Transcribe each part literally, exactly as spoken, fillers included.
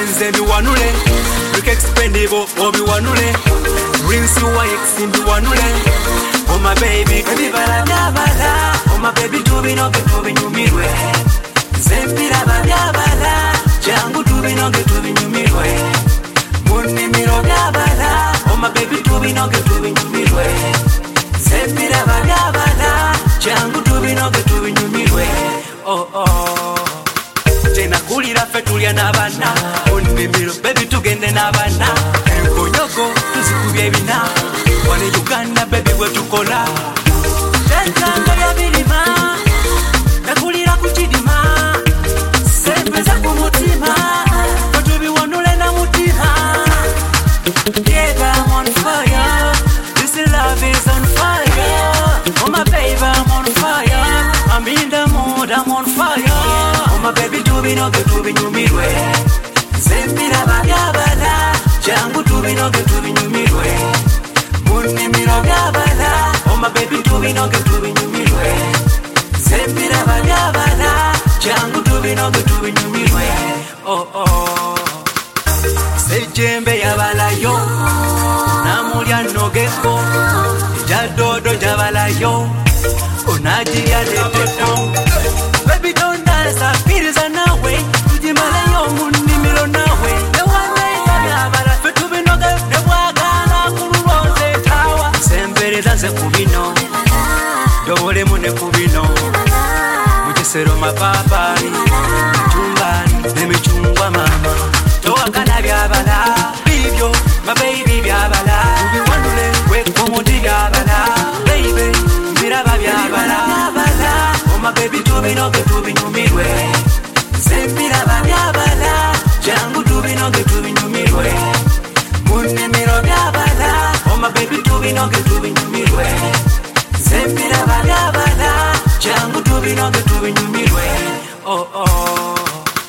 nze mbiwanule look expendable obiwanule rinse your ex mbiwanule oh my baby ebibala byabala oh my baby tubinoge tubinyumirwe zempira babyabala jangu tubinoge tubinyumirwe munimiro byabala oh my baby tubinoge tubinyumirwe zempira babyabala jangu tubinoge tubinyumirwe oh oh tena kulira fe tulya n'abana onimiro baby tugende n'abana enkonyogo tuzikubye bina wane Uganda baby we tukola tetanga ya bilima nakulira kukidima sepeza ku mutima tubiwanule na mutima yeah I'm on fire this love is on fire oh my baby I'm on fire I'm in the mood I'm on fire oh my baby tubinoge tubinyumirwe zempira babyabala jangu tubinoge tubinyumirwe munimiro byabala oh my baby tubinoge tubinyumirwe zempira babyabala jangu tubinoge tubinyumirwe oh oh sejembe yabalayo namulya nogeko jadodo jabalayo onajirya teteko baby don't dance apiriza nawe tujimalayo munimiro nawe newane yabala fetubinoge nebwagala kululonze tawa sembereza nze kubino dobole mune kubino mukisero mapapai chumbani nemichungwa mama towakana byabala bibyo my baby byabala tubiwanule wekomuti byabala baby mbiraba byabala oh my baby tubinoge tubinyumirwe zempiraba byabala jangu tubinoge tubinyumirwe munimiro byabala oh my baby tubinoge tubinyumirwe zempiraba byabala jangu tubinoge tubinyumirwe oh oh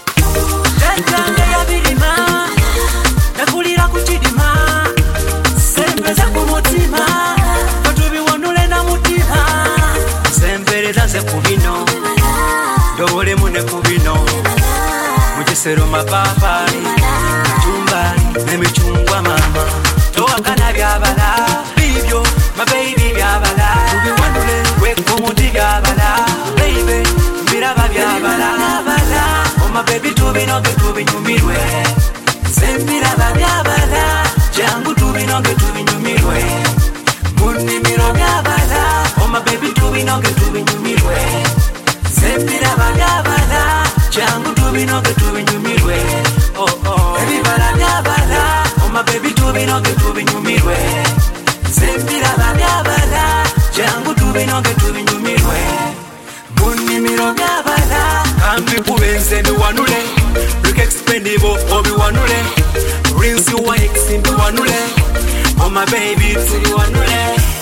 tetanga ya bilima nakulira kukidima sempeza ku mutima tubiwanule na mutima sempereza nze kubino dobole mune kubino mukisero mapapai chumbani nemichungwa mama towakana byabala bibyo my baby byabala tubiwanule wekomuti byabala baby mbiraba byabala oh my baby tubinoge tubinyumirwe zempiraba byabala jangu tubinoge tubinyumirwe munimiro byabala oh my baby tubinoge tubinyumirwe zempiraba byabala jangu tubinoge tubinyumirwe oh oh ebibala byabala oh my baby tubinoge tubinyumirwe zempiraba byabala jangu tubinoge tubinyumirwe munimiro byabala kambi kubenze mbiwanule look expendable obiwanule rinse your ex mbiwanule oh my baby tubiwanule